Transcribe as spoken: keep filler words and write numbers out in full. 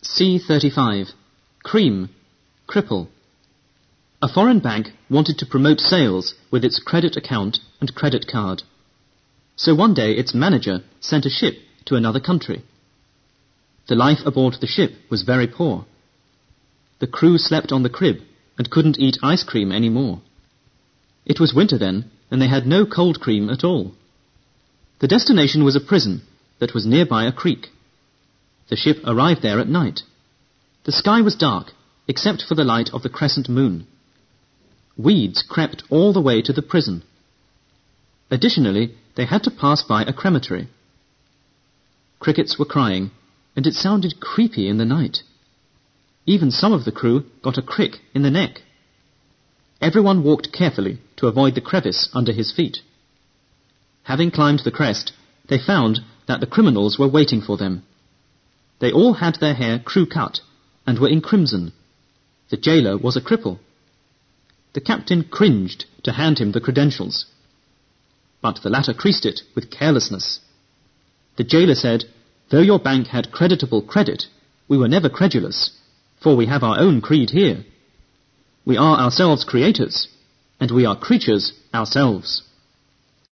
C thirty-five. Cream. Cripple. A foreign bank wanted to promote sales with its credit account and credit card. So one day its manager sent a ship to another country. The life aboard the ship was very poor. The crew slept on the crib and couldn't eat ice cream any more. It was winter then, and they had no cold cream at all. The destination was a prison that was nearby a creek. The ship arrived there at night. The sky was dark, except for the light of the crescent moon. Weeds crept all the way to the prison. Additionally, they had to pass by a crematory. Crickets were crying, and it sounded creepy in the night. Even some of the crew got a crick in the neck. Everyone walked carefully to avoid the crevice under his feet. Having climbed the crest, they found that the criminals were waiting for them. They all had their hair crew-cut and were in crimson. The jailer was a cripple. The captain cringed to hand him the credentials, but the latter creased it with carelessness. The jailer said, "Though your bank had creditable credit, we were never credulous, for we have our own creed here. We are ourselves creators, and we are creatures ourselves."